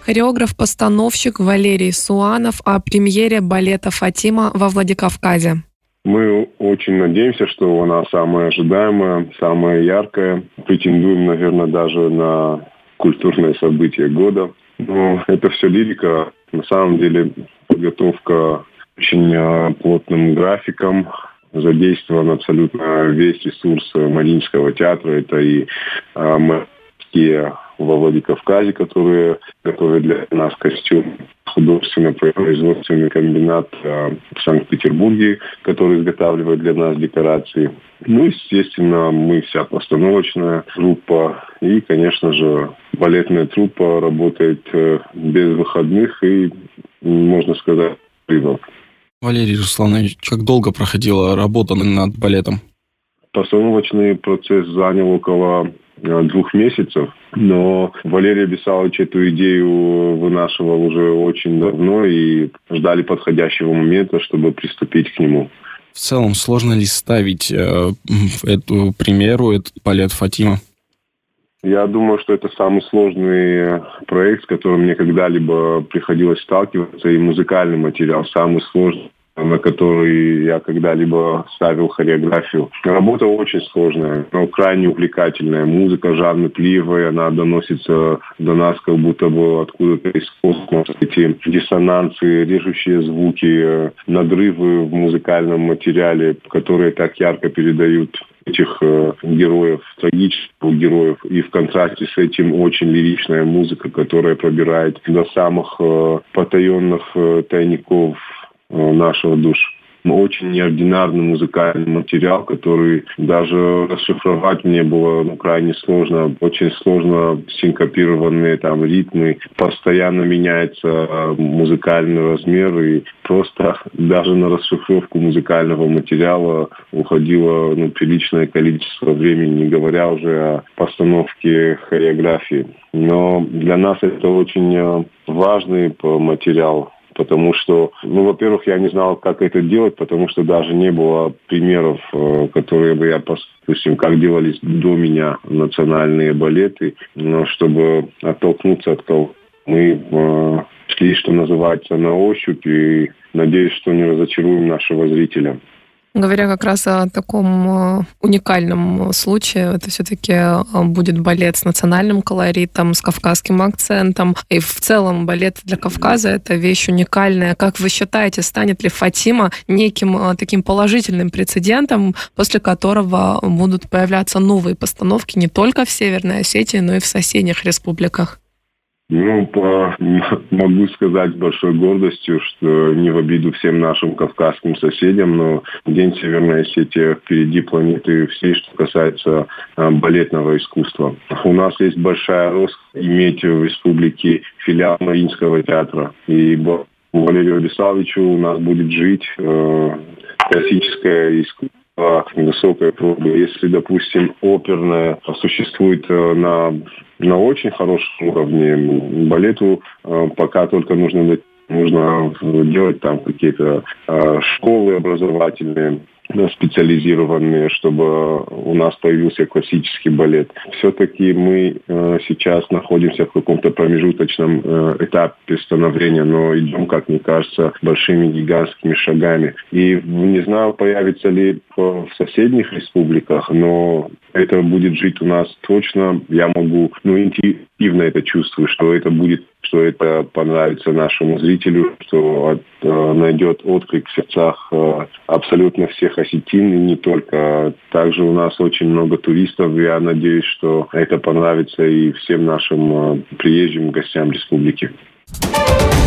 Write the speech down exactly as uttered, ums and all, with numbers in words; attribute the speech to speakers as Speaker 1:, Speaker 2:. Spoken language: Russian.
Speaker 1: Хореограф-постановщик Валерий Суанов о премьере балета «Фатима» во Владикавказе.
Speaker 2: Мы очень надеемся, что она самая ожидаемая, самая яркая. Претендуем, наверное, даже на культурное событие года. Но это все лирика. На самом деле подготовка очень плотным графиком. Задействован абсолютно весь ресурс Мариинского театра. Это и мастерские во Владикавказе, которые готовят для нас костюм, художественно-производственный комбинат в Санкт-Петербурге, который изготавливает для нас декорации. Ну, естественно, мы вся постановочная группа. И, конечно же, балетная труппа работает без выходных и, можно сказать, призов.
Speaker 3: Валерий Русланович, как долго проходила работа над балетом?
Speaker 2: Постановочный процесс занял около двух месяцев, но Валерий Бесалович эту идею вынашивал уже очень давно и ждали подходящего момента, чтобы приступить к нему.
Speaker 3: В целом, сложно ли ставить э, эту премьеру, этот балет «Фатима»?
Speaker 2: Я думаю, что это самый сложный проект, с которым мне когда-либо приходилось сталкиваться, и музыкальный материал самый сложный, на который я когда-либо ставил хореографию. Работа очень сложная, но крайне увлекательная. Музыка жанрпливая, она доносится до нас как будто бы откуда-то из космоса. Эти диссонансы, режущие звуки, надрывы в музыкальном материале, которые так ярко передают этих э, героев, трагических героев. И в контрасте с этим очень лиричная музыка, которая пробирает до самых э, потаенных э, тайников нашего душ. Очень неординарный музыкальный материал, который даже расшифровать мне было ну, крайне сложно. Очень сложно синкопированные там ритмы. Постоянно меняется музыкальный размер. И просто даже на расшифровку музыкального материала уходило ну, приличное количество времени, не говоря уже о постановке хореографии. Но для нас это очень важный материал. Потому что, ну, во-первых, я не знал, как это делать, потому что даже не было примеров, которые бы я, допустим, как делались до меня национальные балеты, но чтобы оттолкнуться от того, мы э, шли, что называется, на ощупь, и надеюсь, что не разочаруем нашего зрителя.
Speaker 1: Говоря как раз о таком уникальном случае, это все-таки будет балет с национальным колоритом, с кавказским акцентом. И в целом балет для Кавказа — это вещь уникальная. Как вы считаете, станет ли «Фатима» неким таким положительным прецедентом, после которого будут появляться новые постановки не только в Северной Осетии, но и в соседних республиках?
Speaker 2: Ну, по, могу сказать с большой гордостью, что не в обиду всем нашим кавказским соседям, но День Северной Осетии впереди планеты всей, что касается а, балетного искусства. У нас есть большая роскошь иметь в республике филиал Мариинского театра. И Валерию Бесаловичу у нас будет жить э, классическое искусство высокой пробы. Если, допустим, оперная существует на, на очень хорошем уровне, балету пока только нужно, нужно делать там какие-то школы образовательные, специализированные, чтобы у нас появился классический балет. Все-таки мы э, сейчас находимся в каком-то промежуточном э, этапе становления, но идем, как мне кажется, большими гигантскими шагами. И не знаю, появится ли в соседних республиках, но это будет жить у нас точно. Я могу, ну, интуитивно это чувствую, что это будет, что это понравится нашему зрителю, что от, э, найдет отклик в сердцах э, абсолютно всех осетин, и не только. Также у нас очень много туристов. Я надеюсь, что это понравится и всем нашим э, приезжим гостям республики.